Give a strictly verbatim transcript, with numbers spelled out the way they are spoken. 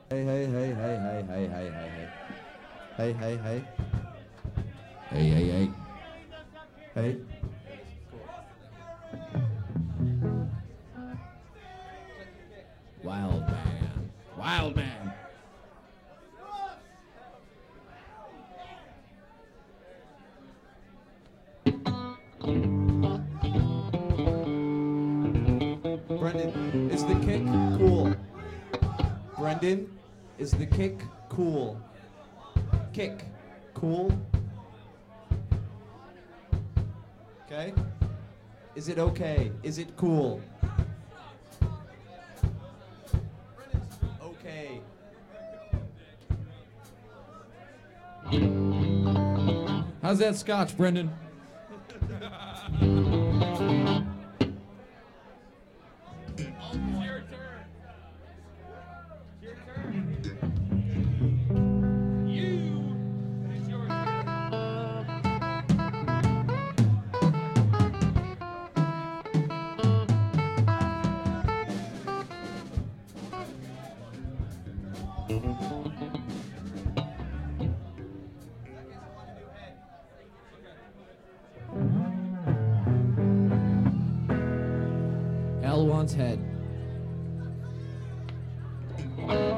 Hey, hey, hey, hey, hey, hey, hey, hey, hey. Hey, hey, hey. Hey, hey, hey. Hey. Wild man. Wild man. Brendan, is the kick cool? Brendan, is the kick cool? Kick, cool? Okay? Is it okay? Is it cool? Okay. How's that scotch, Brendan? Your turn. Your turn. You. It's your turn. Al wants head.